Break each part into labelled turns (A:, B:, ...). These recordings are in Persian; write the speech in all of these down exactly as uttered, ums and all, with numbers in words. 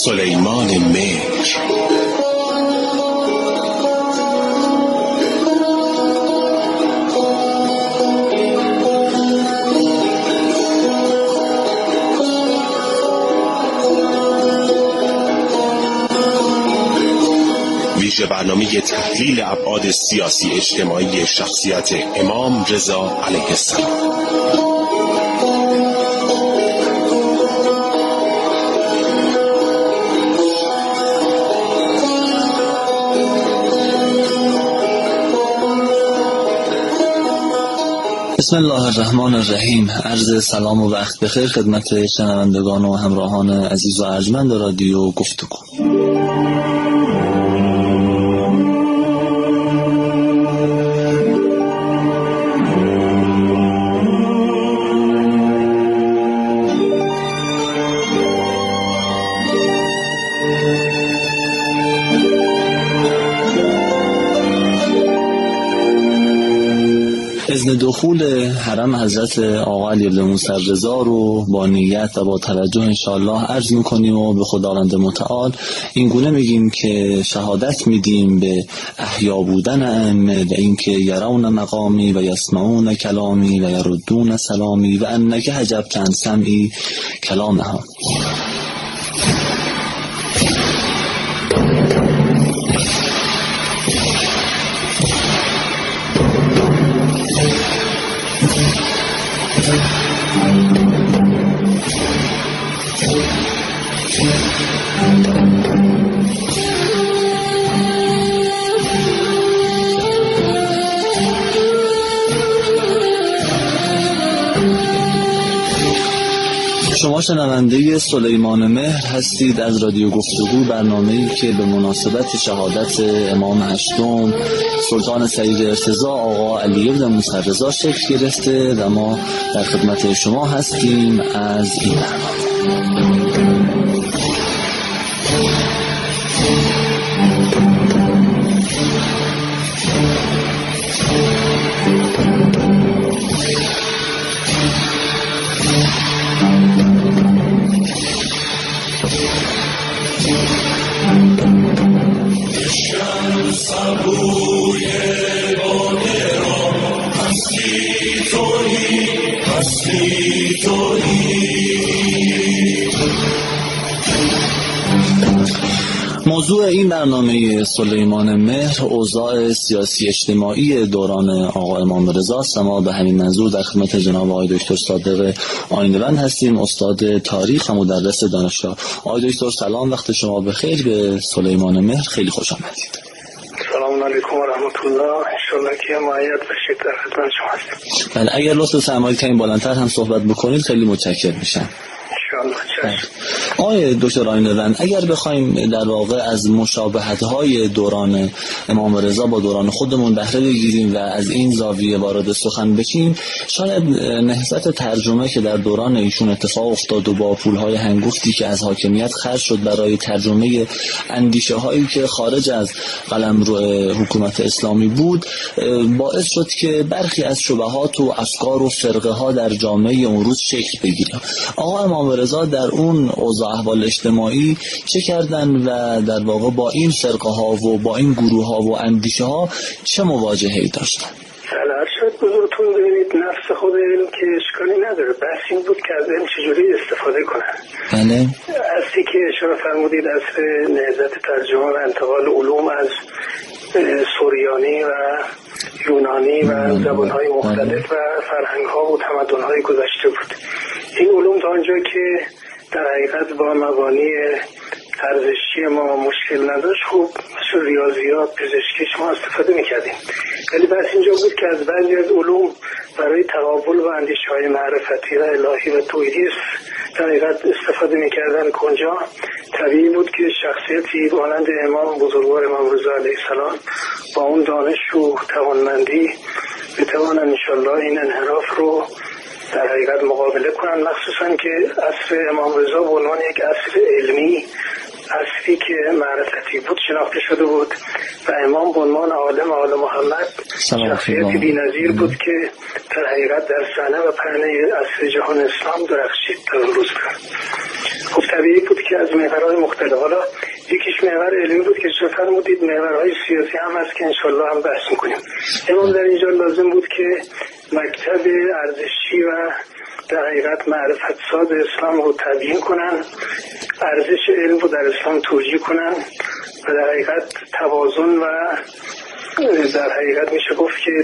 A: سلیمان مهر. ویژه برنامه تحلیل ابعاد سیاسی اجتماعی شخصیت امام رضا علیه السلام.
B: بسم الله الرحمن الرحیم. عرض سلام و وقت بخیر خدمت شنوندگان و همراهان عزیز و ارجمند رادیو گفتگو. اذن دخول حرم حضرت آقا علی بن موسی رضا رو با نیت و با توجه انشاءالله عرض میکنیم و به خداوند متعال این گونه میگیم که شهادت میدیم به احیا بودن ائمه و اینکه یرون مقامی و یسمعون کلامی و یردون سلامی و انک حجبت عن سمعی کلامها. شما شنونده سلیمان مهر هستید از رادیو گفتگو، برنامه‌ای که به مناسبت شهادت امام هشتم سلطان سعید ارتضا آقا علی بن موسی رضا شکل گرفته و ما در خدمت شما هستیم از این برنامه. موضوع این برنامه سلیمان مهر اوضاع سیاسی اجتماعی دوران آقا امام رضا است. ما به همین منظور در خدمت جناب آقای دکتر صادق آیین‌وند هستیم، استاد تاریخ و مدرس دانشگاه. آقای دکتر سلام، وقت شما بخیر. به سلیمان مهر خیلی خوش آمدید.
C: سلام علیکم و رحمت الله. انشالله که معید بشید، در خدمت شما هستیم.
B: بله، اگر لطف فرمایید که این بالاتر هم صحبت بکنید خیلی متشکر میشم. آقای دکتر آیین‌وند، اگر بخوایم در واقع از مشابهت‌های دوران امام رضا با دوران خودمون بهره بگیریم و از این زاویه وارد سخن بشیم، شاید نهضت ترجمه که در دوران ایشون اتفاق افتاد و با پول‌های هنگفتی که از حاکمیت خرج شد برای ترجمه اندیشه‌هایی که خارج از قلمرو حکومت اسلامی بود، باعث شد که برخی از شبهات و افکار و فرقه‌ها در جامعه اون روز شکل بگیره. آقا امام رضا در اون اوضاع احوال اجتماعی چه کردن و در واقع با این فرقه ها و با این گروه ها و اندیشه ها چه مواجهه‌ای داشتن؟
C: سلام شد بزرگتون ببینید، نفس خود علم که اشکالی نداره، بس این بود که از علم چجوری استفاده کنن.
B: بله،
C: اصلی که اشاره فرمودید اصل نهضت ترجمه و انتقال علوم از سوریانی و یونانی و زبان‌های مختلف و فرهنگ‌ها و تمدن‌های گذشته بود. این علوم تا آنجا که در حقیقت با مبانی ارزشی ما مشکل نداشت، خوب مثل ریاضیات، پزشکی شما استفاده می‌کردیم. ولی بس اینجا بود که از بعضی از علوم برای تقابل و اندیشه‌های معرفتی و الهی و توحیدی در حقیقت استفاده می‌کردن. کنجا طبیعی بود که شخصیتی مانند امام بزرگوار امام رضا علیه السلام با اون دانش و توانمندی بتوانن انشالله این انحراف رو در حقیقت مقابله کنن، مخصوصا که عصر امام رضا به عنوان یک عصر علمی، عصری که معرفتی بود شناخته شده بود و امام به عنوان عالم آل محمد شخصیتی بی‌نظیر بود که در حقیقت در صحنه و پهنه عصر جهان اسلام درخشید تا روز. خب طبیعی بود که از محورهای مختلف، حالا یکیش محور علمی بود که شما فرمودید، محورهای سیاسی هم هست که انشالله هم بحث میکنیم. امام در اینجا لازم بود که مکتب ارزشی و در حقیقت معرفت ساز اسلام رو تبیین کنن، ارزش علم رو در اسلام توجیه کنن و در حقیقت توازن و در حقیقت میشه گفت که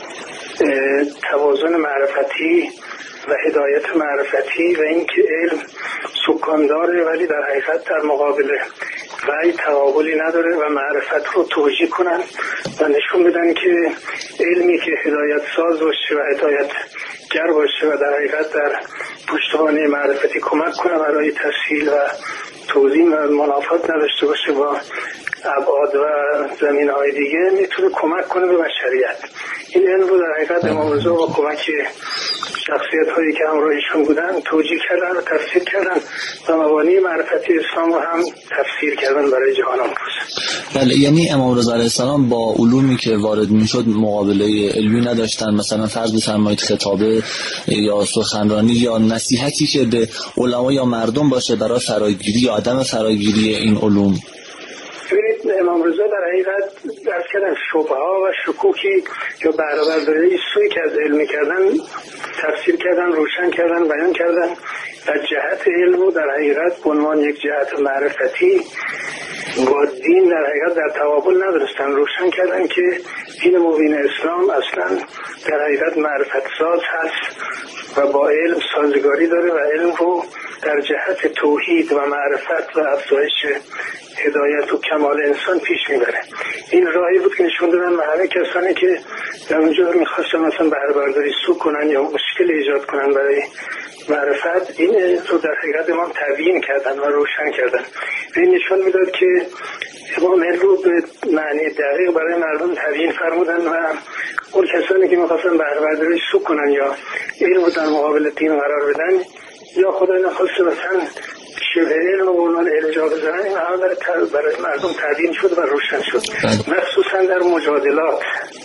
C: توازن معرفتی و هدایت معرفتی و اینکه علم سکان داره ولی در حقیقت در مقابل وحی تقابلی نداره و معرفت رو توجیه کنن و نشون بدن که علمی که هدایت ساز باشه و هدایت گر باشه و در حقیقت در پشتوانه معرفتی کمک کنه برای تسهیل و توضیح و منافات نداشته باشه با ابعاد و زمینه‌های دیگه، میتونه کمک کنه به بشریت. این علم رو در حقیقت امام رضا با کمک شخصیت هایی که همراهشون بودن توجیه کردن و تفسیر کردن و مبانی معرفتی اسلام رو هم تفسیر کردن برای جهان امروز.
B: بله، یعنی امام رضا علیه السلام با علومی که وارد میشد مقابله علمی نداشتن، مثلا فرض بفرمایید خطابه یا سخنرانی یا نصیحتی که به علما یا مردم باشه برای فراگیری یا عدم فراگیری این علوم.
C: ببینید امام رضا در حقیقت در کردن شبهه و شکوکی یا برآوردهای سوی که از علم کردن تفسیر کردن، روشن کردن، بیان کردن و جهت علم رو در حقیقت به عنوان یک جهت معرفتی با دین در حقیقت در تقابل نداشتن، روشن کردن که دین مبین اسلام اصلا در حقیقت معرفت ساز هست و با علم سازگاری داره و علم رو در جهت توحید و معرفت و افزایش هدایت و کمال انسان پیش میبره. این راهی بود که نشون دادن و همه کسانی که در اونجا میخواستن مثلا بهره برداری سو کنن یا مشکل ایجاد کنن برای معرفت، این رو در حقیقت امام تبیین کردن و روشن کردن. این نشون میداد که امام علم رو به معنی دقیق برای مردم تبیین فرمودن و اون کسانی که میخواستن بهره برداری سو کنن یا علم رو در مقابل دین قرار بدن یا خدای نخواسته مثلا شبه علم و عنوان علم جا بزنن، این همه برای, برای مردم تبیین شد و روشن شد، مخصوصا در مجادلات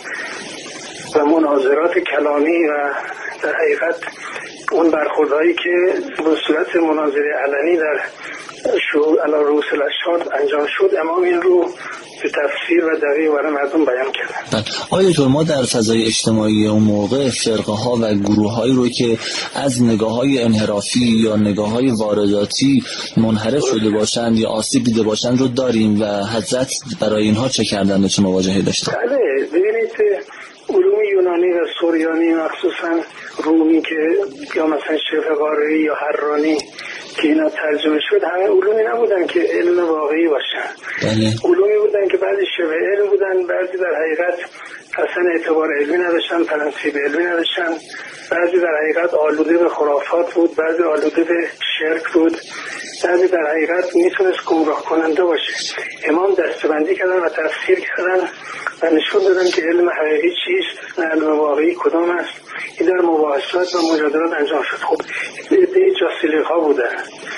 C: و مناظرات کلامی و در حقیقت اون برخوردهایی که به صورت مناظره علنی در شروع علی رؤوس الاشهاد انجام شد، امام این رو به تفسیر و دقیق برای مردم بیان کردن.
B: آیا دکتر ما در فضای اجتماعی اون موقع فرقه ها و گروه هایی رو که از نگاه های انحرافی یا نگاه های وارداتی منحرف شده باشند یا آسیب دیده باشند رو داریم و حضرت برای اینها چه کردن و چه مواجهی داشتن؟
C: بله، ببینید علوم یونانی و سوریانی مخصوصا رومی که یا مثلا شبه قاره‌ای یا حرانی که اینا ترجمه شد، همه علومی نبودن که علم واقعی باشن.
B: بله.
C: علومی بودن که بعضی شبه علم بودن، بعضی در حقیقت اصلا اعتبار علمی نداشتن، پرنسیب علمی نداشتن، بعضی در حقیقت آلوده به خرافات بود، بعضی آلوده به شرک بود، بعضی در حقیقت میتونست گمراه کننده باشه. امام دستبندی کردن و تفسیر کردن و نشون دادن که علم حقیقی چیست و علم واقعی کدام است. این در مباحثات و مجادلات انجام شد. خب عده جاسلیق ها بودن،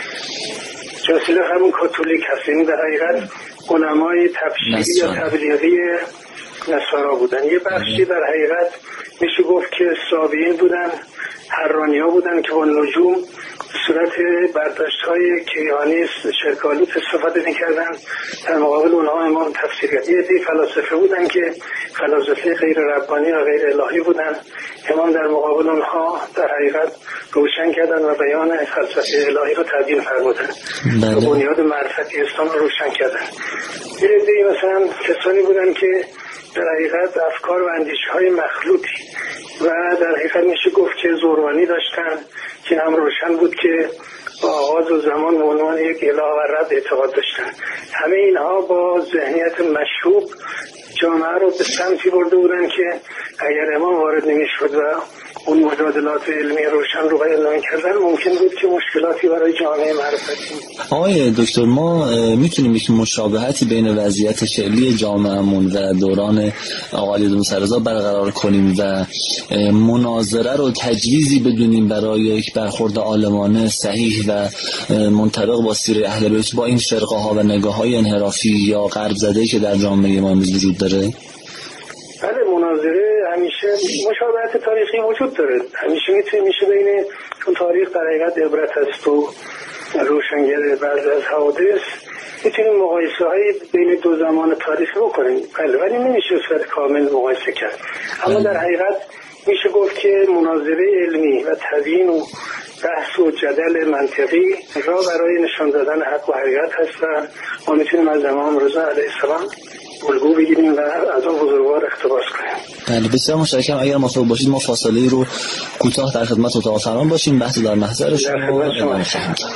C: جاسلیق همون کاتولیک هست، یعنی در حقیقت علمای تبشیری یا تبلیغی نصارا بودن. یه بخشی در حقیقت میشه گفت که سابعین بودن، حرانی ها بودن که با نجوم صورت برداشت های کیهانی شرکالوت استفاده میکردن، در مقابل اونها امام تفسیر کرد. یه عده فلاسفه بودن که فلاسفه غیر ربانی و غیر الهی بودن، امام در مقابل اونها در حقیقت روشن کردن و بیان فلسفه الهی رو تبیین فرمودن و بنیاد معرفتی اسلام رو روشن کردن. یه عده مثلا کسانی بودن که در حقیقت افکار و اندیشه های مخلوطی و در حقیقت میشه گفت که زورانی داشتن که هم روشن بود که با آغاز و زمان به عنوان یک اله و رب اعتقاد داشتن. همه اینها با ذهنیت مشروب جامعه رو به سمتی برده بودن که اگر امام وارد نمیشد و اون مجادلات علمی روشن رو بیان کردن، ممکن بود که مشکلاتی برای جامعه معرفتی.
B: آقای دکتر ما میتونیم یک مشابهتی بین وضعیت فعلی جامعهمون و دوران آقا علی موسی رضا برقرار کنیم و مناظره رو تجویزی بدونیم برای یک برخورد عالمانه صحیح و منطبق با سیره اهل بیت با این فرقه ها و نگاه های انحرافی یا غرب زده که در جامعه ما امروز وجود داره؟
C: بله، مناظره همیشه مشابهت تاریخی وجود داره، همیشه میتونه میشه بین اون تاریخ در حقیقت عبرت است و روشنگر بعضی از حوادث میتونیم مقایسه های بین دو زمان تاریخی بکنیم، بله، ولی نمیشه صورت کامل مقایسه کرد. اما در حقیقت میشه گفت که مناظره علمی و تبیین و بحث و جدل منطقی را برای نشان دادن حق و حقیقت هست و ما میتونیم از امام رضا علیه السلام الگو بگیریم و از اون بزرگوار اقتباس کنیم.
B: بله، بسیار متشکرم. اگر موافق باشید ما فاصله رو کوتاه در خدمت اتاق فرمان باشیم، بحث در محضر شما.
C: در خدمت شما.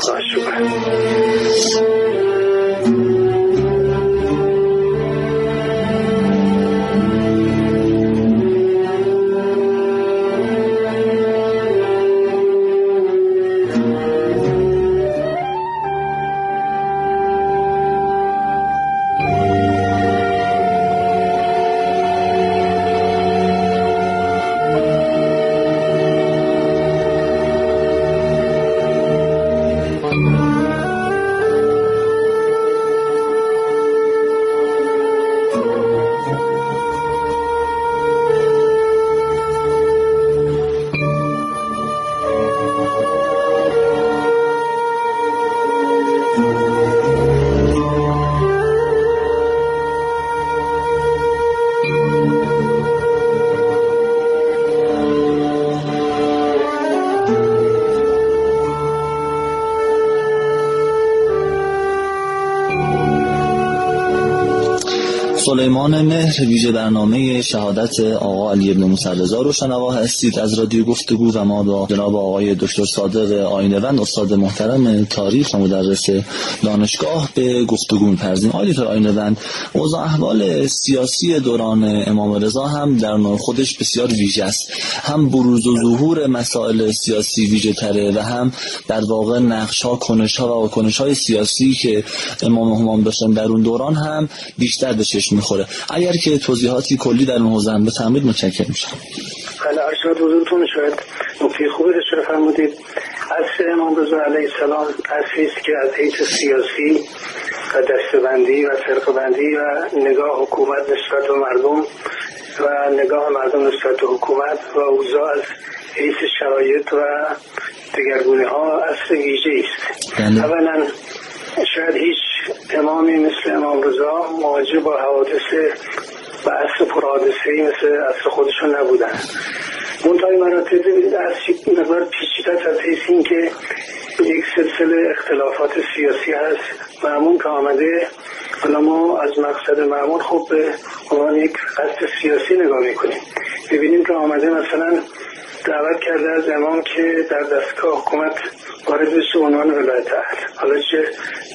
B: سلیمان مهر، ویژه برنامه شهادت آقا علی بن موسی رضا رو شنوا هستید از رادیو گفتگو و ما با جناب آقای دکتر صادق آینه‌وند، استاد محترم تاریخ و مدرس دانشگاه، به گفتگو می‌پردازیم. آقای دکتر آینه‌وند، اوضاع احوال سیاسی دوران امام رضا هم در نوع خودش بسیار ویژه است. هم بروز و ظهور مسائل سیاسی ویژه تره و هم در واقع نقش‌ها، کنش‌ها و واکنش‌های سیاسی که امام همام داشتن در اون دوران هم بیشتر به چشم میخوره. اگر که توضیحاتی کلی در اون حوزه به تمرید متشکرم میشم.
C: بله، ارشاد حضورتون شاید نکته خوبی اشاره فرمودید. عصر امام رضا علیه السلام عصری است که از حیث سیاسی و دسته‌بندی و فرقه‌بندی و نگاه حکومت نسبت به مردم و نگاه مردم نسبت به حکومت و اوضاع از حیث شرایط و دگرگونی‌ها عصر ویژه‌ای است. اولا شاید هیچ امامی مثل امام رضا مواجه با حوادث و عصر پرحادثه‌ای مثل عصر خودشون نبودن. منتهای مراتب از مقدار پیچیده از حیث این که یک سلسله اختلافات سیاسی هست معمول که آمده. حالا ما از مقصد معمول خب به عنوان یک قصد سیاسی نگاه میکنیم. ببینیم که آمده مثلا دعوت کرده از امام که در دستگاه حکومت وارد بشه عنوان ولایت اهل. حالا چه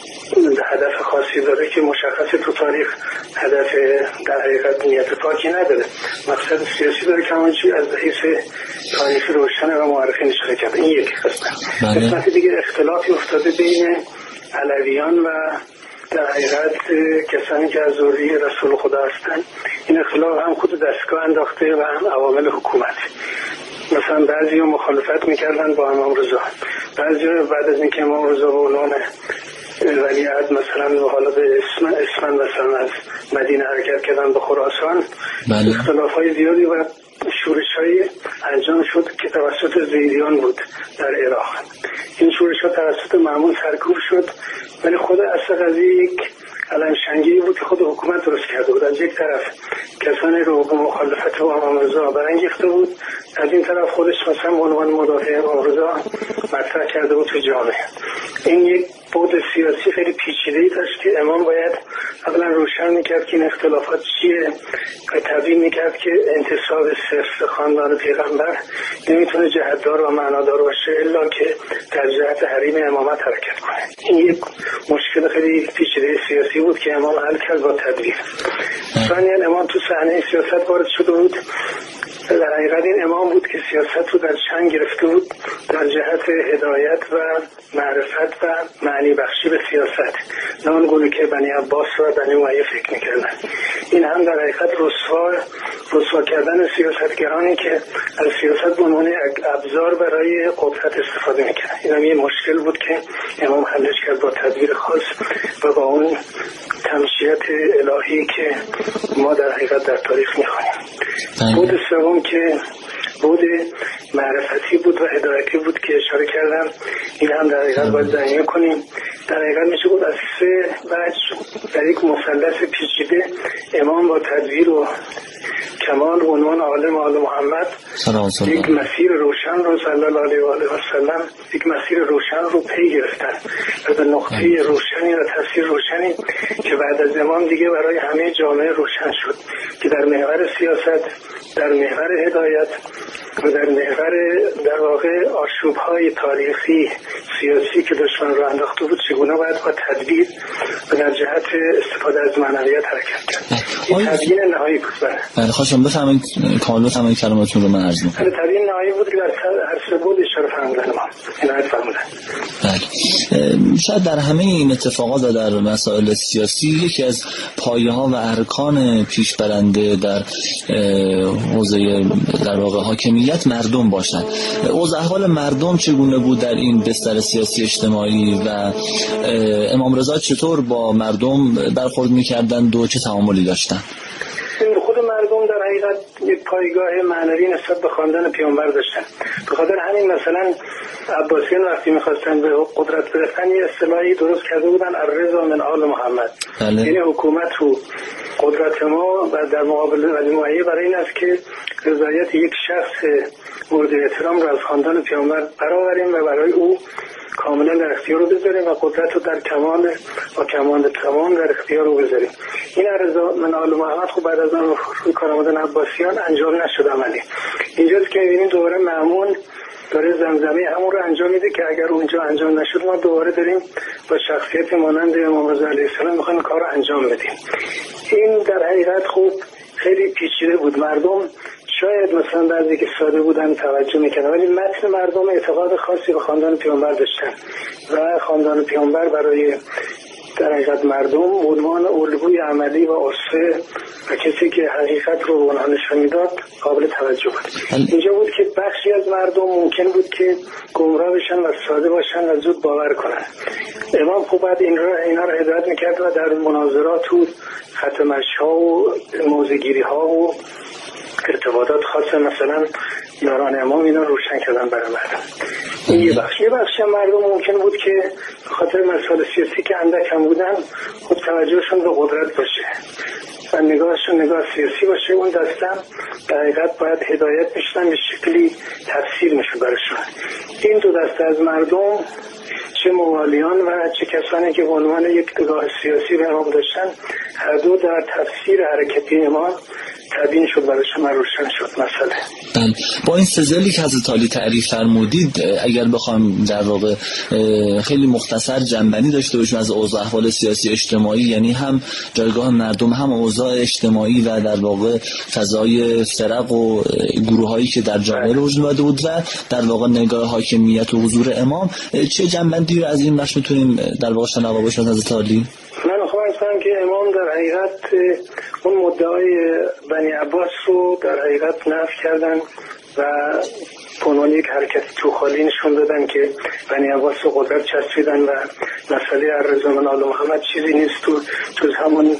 C: هدف خاصی داره که مشخصه تو تاریخ، هدف در حقیقت نیت پاکی نداره، مقصد سیاسی داره که همونجوری از حیث تاریخی روشنه و معرفی نشده کرده. این یک قسمت. قسمت دیگه اختلافی افتاده بین علویان و در حقیقت کسانی که از ذریه رسول خدا هستن. این اختلاف هم خود دستگاه انداخته و هم عوامل حکومت. مثلا بعضی ها مخالفت میکردن با امام رضا، بعضی ها بعد از اینکه امام رضا به عنوان ولیعهد مثلا و حالا به اسم اسمن مثلا از مدینه حرکت کردن به خراسان،
B: بله.
C: اختلاف های زیادی و شورش های انجام شد که توسط زیدیان بود در عراق. این شورش ها توسط معمول سرکوب شد، ولی خود اصل قضیه یک علمشنگی بود که خود حکومت درست کرده بود. از یک طرف کسانی رو به مخالفت با امام رضا برانگیخته بود، از این طرف خودش مثلا به عنوان مدافع امام رضا مطرح کرده بود تو جامعه. این یک بود سیاسی خیلی پیچیده‌ای داشت که امام باید اولا روشن میکرد که این اختلافات چیه و تبیین میکرد که انتصاب صرف خاندان پیغمبر نمیتونه جهتدار و معنادار باشه الا که در جهت حریم امامت حرکت کنه. این یک مشکل خیلی پیچیده سیاسی بود که امام حل کرد با تدبیر. ثانیاً امام تو صحنه سیاست وارد شده بود. در حقیقت این امام بود که سیاست رو در چنگ گرفته بود در جهت هدایت و معرفت و معنی بخشی به سیاست، نه اون گونه که بنی عباس و بنی امیه فکر میکردن. این هم در حقیقت رسوا رسوا کردن سیاستگرانی که از سیاست به عنوان ابزار برای قدرت استفاده میکردن. این هم یه مشکل بود که امام حلش کرد با تدبیر خاص و با اون تمشیت الهی که ما در حقیقت در تاریخ میخوانیم. بود سوم که بود معرفتی بود و هدایتی بود که اشاره کردم. این هم در حقیقت باید ذهنی کنیم. در حقیقت میشه بود از سه وجه در یک مثلث پیچیده امام با تدبیر و کمال و عنوان عالم آل محمد یک مسیر روشن رو صلی الله علیه و آله و سلم یک مسیر روشن رو پی گرفتن و به نقطه روشنی و تفسیر روشنی که بعد از امام دیگه برای همه جامعه روشن شد که در محور سیاست، در محور هدایت و در محور در واقع آشوب‌های تاریخی سیاسی که دشمن رو انداخته بود چگونه باید با تدبیر و در جهت استفاده از معنویت حرکت کرد. این تبیین نهایی بود.
B: بله خواهشم بفرمایید کامل بفرمایید کلماتون رو من عرض می‌کنم.
C: تبیین نهایی بود که در هر سه بود اشاره فرمودن ما عنایت فرمودن.
B: بله شاید در همه این اتفاقات و در مسائل سیاسی یکی از پایه‌ها و ارکان پیشبرنده در حوزه در واقع حاکمیت مردم باشند. اوضاع احوال مردم چگونه بود در این بستر سیاسی اجتماعی و امام رضا چطور با مردم برخورد می‌کردند و چه تعاملی داشتند؟
C: خود مردم در حقیقت یک پایگاه معنوی نسبت به خواندن پیامبر داشتن. به خاطر همین مثلا عباسیان وقتی می‌خواستن به قدرت برسن یه اصطلاحی درست کرده بودن الرضا من آل محمد. بله. یعنی حکومت و قدرت ما و در مقابل ولی معیه برای این است که رضایت یک شخص مورد احترام را از خاندان پیامبر برآوریم و برای او کاملا در اختیار رو بذاریم و قدرت رو در کمال و کمال تمام در اختیار رو بذاریم. این رضا من آل محمد خب بعد از آن روی کار آمدن عباسیان انجام نشد عملی. اینجاست که می‌بینیم دوباره مأمون داره زمزمه همون رو انجام میده که اگر اونجا انجام نشد ما دوباره داریم با شخصیت مانند امام رضا علیه السلام می‌خوایم کار رو انجام بدیم. این در حقیقت خوب خیلی پیچیده بود. مردم شاید مثلا بعضی که ساده بودن توجه میکنن ولی متن مردم اعتقاد خاصی به خاندان پیامبر داشتن و خاندان پیامبر برای در حقیقت مردم عنوان الگوی عملی و اسوه و کسی که حقیقت رو به اونها نشان میداد قابل توجه بود. اینجا بود که بخشی از مردم ممکن بود که گمراه بشن و ساده باشن و زود باور کنن. امام خب بعد این را اینا رو هدایت میکرد و در مناظرات و ختمش‌ها و موضع‌گیری ها و ارتباطات خاص مثلا یاران امام اینا روشن کردن برای مردم. این یه بخش. یه بخش مردم ممکن بود که خاطر مسائل سیاسی که اندک هم بودن خود توجهشون به قدرت باشه و نگاهشون نگاه سیاسی باشه. اون دستم در حقیقت باید هدایت میشدن به شکلی تفسیر میشه برشون. این دو دسته از مردم چه موالیان و چه کسانی که به عنوان یک نگاه سیاسی به امام داشتن هر دو در تفسیر حرکتی امام تبیین شد برای شما روشن شد مسئله.
B: بله با این سزلی که حضرت علی تعریف فرمودید اگر بخوام در واقع خیلی مختصر جنبندی داشته باشیم از اوضاع احوال سیاسی اجتماعی یعنی هم جایگاه مردم هم اوضاع اجتماعی و در واقع فضای فرق و گروهایی که در جامعه وجود داشته بود و در واقع نگاه حاکمیت و حضور امام چه جنبندی رو از این بخش میتونیم در واقع شنوا باشیم از حضرت علی؟
C: من خواهم که امام در حقیقت اون مدعای بنی عباس رو در حقیقت نفی کردن و عنوان یک حرکت توخالی نشون دادن که بنی عباس رو قدرت چسبیدن و مسئله الرضا من آل محمد چیزی نیست تو جز همون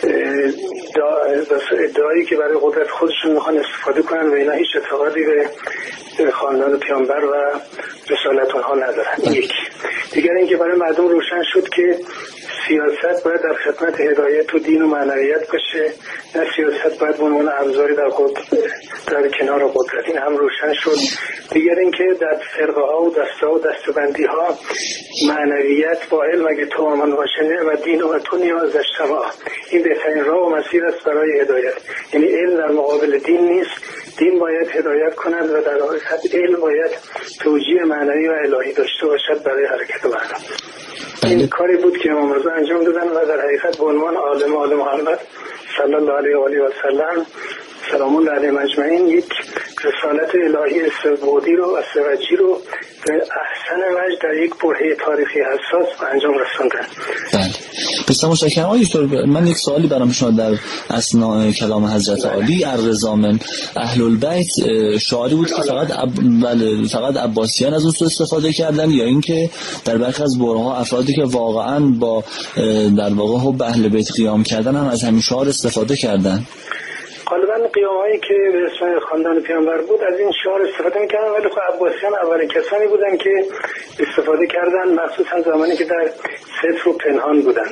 C: ادعایی که برای قدرت خودشون میخوان استفاده کنن و اینا هیچ اعتقادی به خاندان پیامبر و رسالت اونها ندارن. یک دیگر اینکه برای مردم روشن شد که سیاست باید در خدمت هدایت و دین و معنویت باشه، نه سیاست باید به عنوان ابزاری در در کنار قدرت. این هم روشن شد. دیگر اینکه در فرقه ها و دسته ها و دستبندی ها معنویت با علم اگه تو آمن باشه و دین و تو نیازش تمام. این بهترین راه و مسیر است برای هدایت. یعنی علم در مقابل دین نیست، دین باید هدایت کند و در حقیقت علم باید توجیه معنوی و الهی داشته باشد برای حرکت مردم. این کاری بود که امام رضا انجام دادن و در حقیقت به عنوان عالم آل محمد صلی الله علیه و آله و سلم سلام الله علیهم اجمعین یک رسالت الهی سه‌بعدی رو و سه‌وجهی رو به احسن وجه در یک برهه تاریخی حساس به انجام رساندن.
B: بله بسیار متشکرم. آقای دکتر من یک سوالی برام شما در اثناء کلام حضرت علی الرضا من اهل البیت شعاری بود که فقط عب... بله فقط عباسیان از اون استفاده کردن یا اینکه در برخی از برهه‌ها افرادی که واقعا با در واقع حب اهل بیت قیام کردن هم از همین شعار استفاده کردن؟
C: غالبا قیام‌هایی که به اسم خاندان پیامبر بود از این شعار استفاده می‌کردن، ولی خب عباسیان اولین کسانی بودن که استفاده کردن، مخصوصا زمانی که در ستر و پنهان بودن.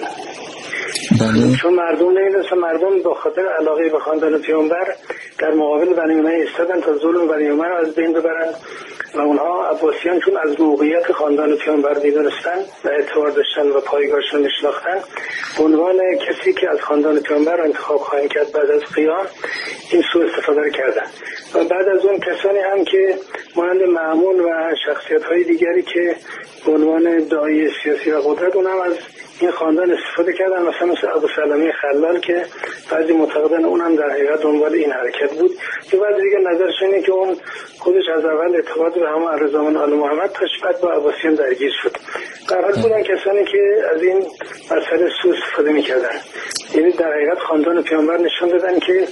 C: بله. چون مردم نمیدونستن، مردم با خاطر علاقه به خاندان پیامبر در مقابل بنی امیه ایستادن تا ظلم بنی امیه رو از بین ببرن و اونها عباسیان چون از موقعیت خاندان پیامبر میدونستن و اعتبار داشتن و پایگاهشون میشناختن، به عنوان کسی که از خاندان پیامبر انتخاب خواهند کرد بعد از قیام این سوء استفاده رو کردن. و بعد از اون کسانی هم که مانند مأمون و شخصیت‌های دیگری که به عنوان داعی سیاسی و قدرت، اونم از این خاندان استفاده کردن، مثلا مثل ابو سلمه خلال که بعضی معتقدن اونم در حقیقت دنبال این حرکت بود. که بعضی دیگه نظرش اینه که اون خودش از اول اعتقاد به همون رضامند آل محمد داشت، بعد با عباسیان درگیر شد. در حال بودن کسانی که از این مسئله سوء استفاده می‌کردن. یعنی در حقیقت خاندان پیامبر نشون دادن که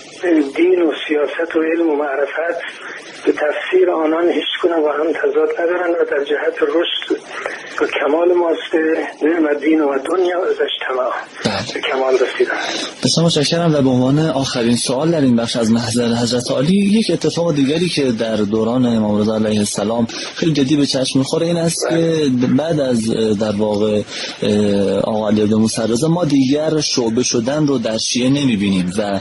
C: دین و سیاست و علم و معرفت به تفسیر آنان هیچ گونه با هم تضاد ندارن و در جهت رشد و کمال ماست نعم دین و دنیا از اجتماع به کمال رسیدن.
B: بسیار متشکرم. و به عنوان آخرین سوال در این بخش از محضر حضرت عالی، یک اتفاق دیگری که در دوران امام رضا علیه السلام خیلی جدی به چشم می‌خوره این است که بعد از در واقع آقا علی بن موسی رضا ما دیگر شعبه شدن رو در شیعه نمی‌بینیم و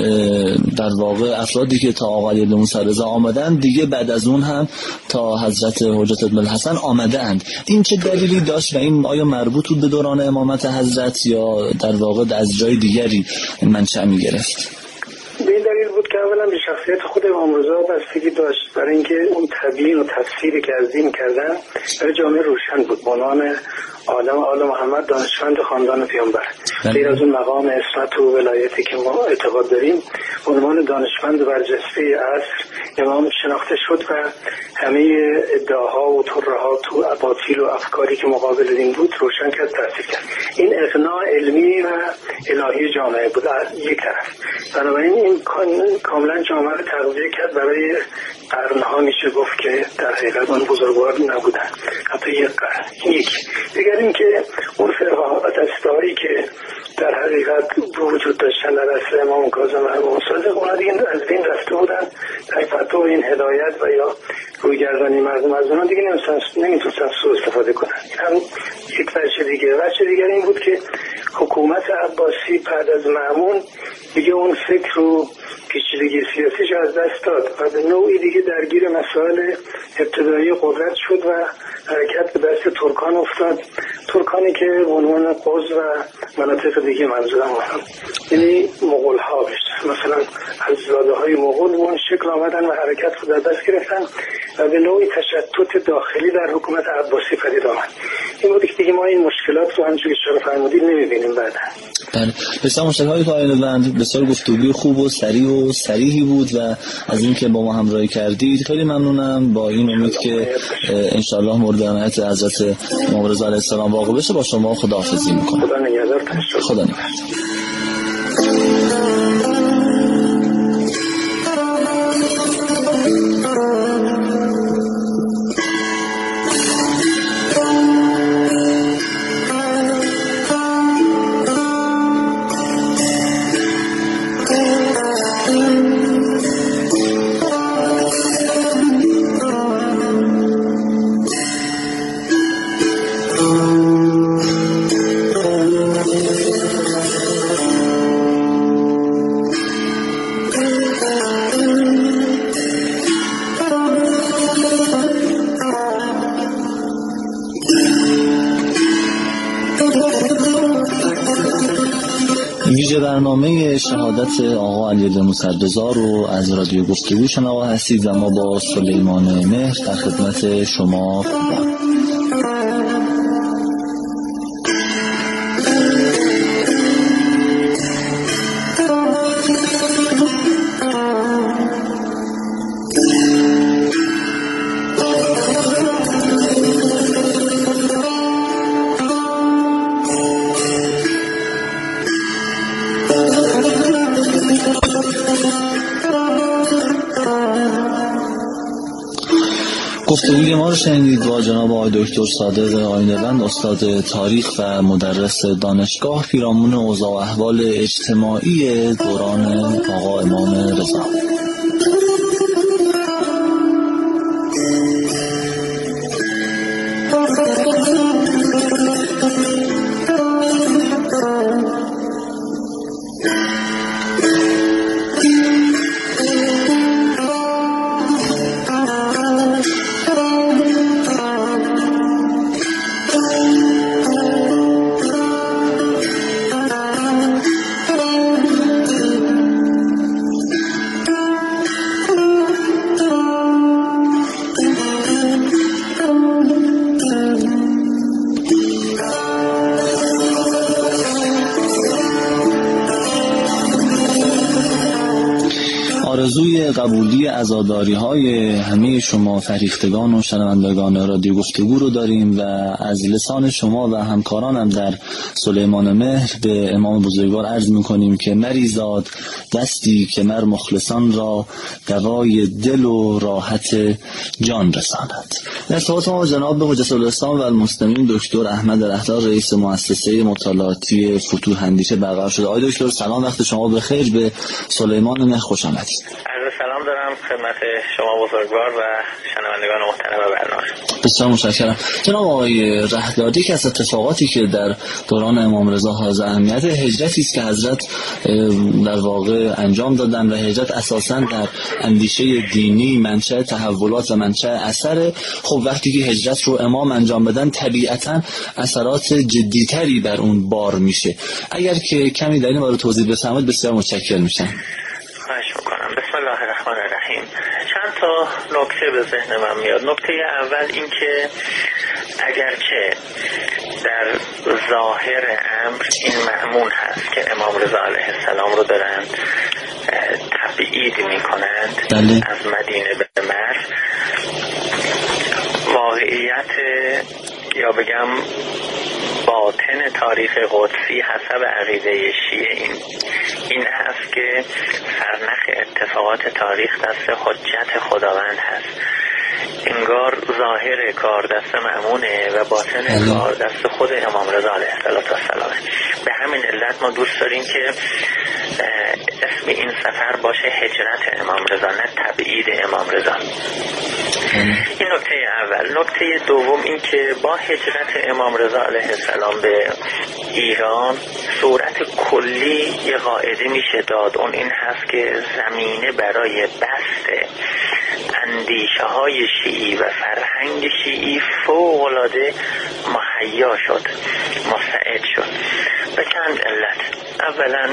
B: در واقع افرادی که تا آقا علی بن موسی رضا آمدن دیگه بعد از اون هم تا حضرت حجت بن الحسن آمده اند. این چه دلیلی داشت و این آیا مربوط بود به دوران امامت حضرت یا در واقع از جای دیگری منشأ می گرفت؟
C: به این دلیل بود که اولا به شخصیت خود امام رضا بستگی داشت، برای اینکه اون تبیین و تفسیری که از دین کردن برای جامعه روشن بود. به عنوان عالم آل محمد دانشمند خاندان پیامبر، غیر از اون مقام عصمت و ولایتی که ما اعتقاد داریم، به عنوان دانشمند برجسته عصر امام شناخته شد و همه ادعاها و ترهات و اباطیل و افکاری که مقابل دین بود روشن کرد، تفسیر کرد. این اقناع علمی و الهی جامعه بود یک طرف. بنابراین این کاملا جامعه رو تغذیه کرد. برای قرنها میشه گفت که در حقیقت اون بزرگوار نبودن، حتی یک قرن. یک دیگر این که اون فرقه و دستهایی که در حقیقت وجود داشتن در اصل امام کاظم و امام صادق، اونا دیگه از دین رفته بودن. در فتوا این هدایت و یا رویگردانی مردم از اونا دیگه نمیتونستن سوء استفاده کنن. این هم یک وجه دیگه. وجه دیگر این بود که حکومت عباسی بعد از مأمون دیگه اون فکر و پیچیدگی سیاسیش از دست داد و به نوعی دیگه درگیر مسائل ابتدایی قدرت شد و حرکت به دست ترکان افتاد. ترکانی که به عنوان قز و مناطق دیگه منظورم هم، یعنی مغول ها بیشتر، مثلا از زاده های مغول به اون شکل آمدن و حرکت رو در دست گرفتن و به نوعی تشتت داخلی در حکومت عباسی پدید آمد. این بود که دیگه ما این مشکلات رو همچون که اشاره فرمودید نمیبینیم بعدا.
B: بله، بسیار مشکل‌های پایان بند، بسیار گفتگوی خوب و سریع و صریحی بود و از اینکه با ما همراهی کردید خیلی ممنونم. با این امید که انشالله مورد عنایت حضرت امام رضا علیه السلام واقع بشه با شما خداحافظی میکنم.
C: خدا نگهدار.
B: خدا نگهدار. ویژه برنامه شهادت آقا علی بن موسی رضا رو از رادیو گفتگو شنوا هستید و ما با سلیمان مهر در خدمت شما. گفتگوی ما رو شنیدید با جناب آقای دکتر صادق آینه‌وند، استاد تاریخ و مدرس دانشگاه، پیرامون اوضاع و احوال اجتماعی دوران آقا امام رضا. آرزوی قبولی عزاداری‌های همه شما فریختگان و شنوندگان رادیو گفتگو رو داریم و از لسان شما و همکارانم در سلیمان مهر به امام بزرگوار عرض می‌کنیم که مریزاد دستی که مر مخلصان را دوای دل و راحت جان رساند. در ارتباط ما جناب مجدد الاسلام و المسلمین دکتر احمد رهدار رئیس مؤسسه مطالعاتی فتوح اندیشه برقرار شده. آقای دکتر سلام، وقت شما بخیر، به سلیمان مهر خوش آمدید.
D: عرض سلام دارم خدمت شما بزرگوار و شنوندگان محترم برنامه.
B: بسیار متشکرم. جناب آقای رهدار، یکی از اتفاقاتی که در دوران امام رضا حائز اهمیت هجرتی است که حضرت در واقع انجام دادن و هجرت اساساً در اندیشه دینی منشأ تحولات و منشأ اثر. خب وقتی که هجرت رو امام انجام بدن طبیعتاً اثرات جدی‌تری بر اون بار میشه. اگر که کمی در این باره توضیح بفرمایید بسیار متشکر میشم.
D: خواهش میکنم. بسم الله الرحمن الرحیم. چند تا نکته به ذهن من میاد. نکته اول این که اگرچه در ظاهر امر این مأمون هست که امام رضا علیه السلام رو دارن تبعید میکنند از مدینه به مرو، واقعیت یا بگم باطن تاریخ قدسی حسب عقیده شیعه این این هست که سرنخ اتفاقات تاریخ دست حجت خداوند هست. انگار ظاهر کار دست مأمونه و باطن کار دست خود امام رضا علیه السلام. به همین علت ما دوست داریم که اسم این سفر باشه هجرت امام رضا، نه تبعید امام رضا. این نکته اول. نکته دوم این که با هجرت امام رضا علیه السلام به ایران صورت کلی یه قاعده میشه داد، اون این هست که زمینه برای بسط اندیشه های شیعی و فرهنگ شیعی فوق‌العاده مهیا شد، مستعد شد. به چند علت. اولا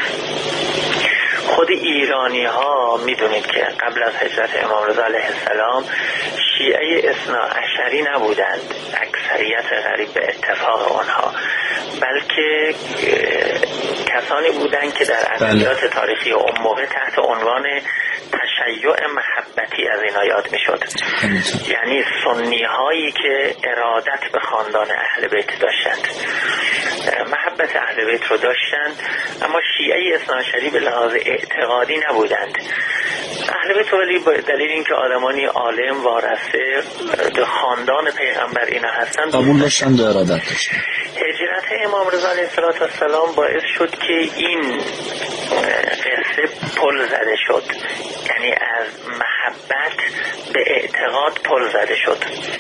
D: خود ایرانی ها میدونید که قبل از هجرت امام رضا علیه السلام شیعه اثنا عشری نبودند، اکثریت غریب به اتفاق آنها، بلکه کسانی بودند که در ادبیات تاریخی اون موقع تحت عنوان تشیع محبتی از اینا یاد می شد. یعنی سنی هایی که ارادت به خاندان اهل بیت داشتند، محبت اهل بیت رو داشتند، اما شیعه اثنا عشری به لحاظ اعتقادی نبودند. اهل بیت ولی با دلیل اینکه آدمانی عالم وارثه خاندان پیغمبر اینا هستند
B: قبول داشتند و ارادت داشتند.
D: هجرت امام رضا علیه السلام باعث شد که این قصه پل زده شد، یعنی از محبت به اعتقاد پل زده شد.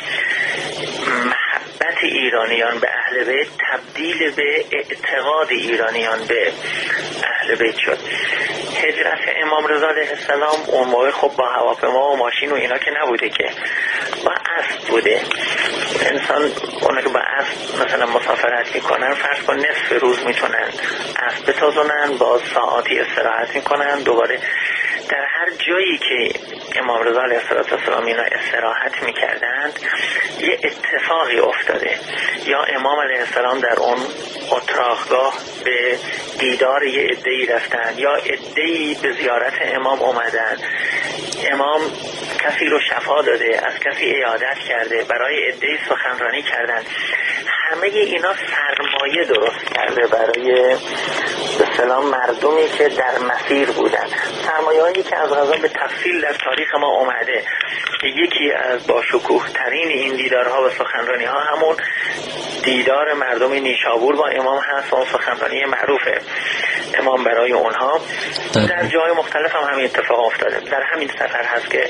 D: محبت ایرانیان به اهل بیت تبدیل به اعتقاد ایرانیان به اهل بیت شد. هجرت امام رضا علیه السلام اون موقع خب با هواپیما و ماشین و اینا که نبوده، که با اسب بوده. انسان اونا که با اسب مثلا مسافرت میکنن، فرض کن نصف روز میتونن اسب بتازونن، باز ساعاتی استراحت میکنن، دوباره در هر جایی که امام رضا علیه السلام اینا استراحت میکردند یه اتفاقی افتاده. یا امام علیه السلام در اون اتراقگاه به دیدار یه عده‌ای رفتن، یا عده‌ای به زیارت امام اومدن، امام کسی رو شفا داده، از کسی عیادت کرده، برای عده‌ای سخنرانی کردن. همه اینا سرمایه درست کرده برای به اصطلاح مردمی که در مسیر بودن. سرمایه‌هایی که از قضا به تفصیل در تاریخ ما اومده. یکی از با شکوه ترین این دیدارها و سخنرانی ها همون دیدار مردم نیشابور با امام هست، اون سخنرانی معروف امام برای اونها. در جای مختلف هم همین اتفاق افتاده. در همین سفر هست که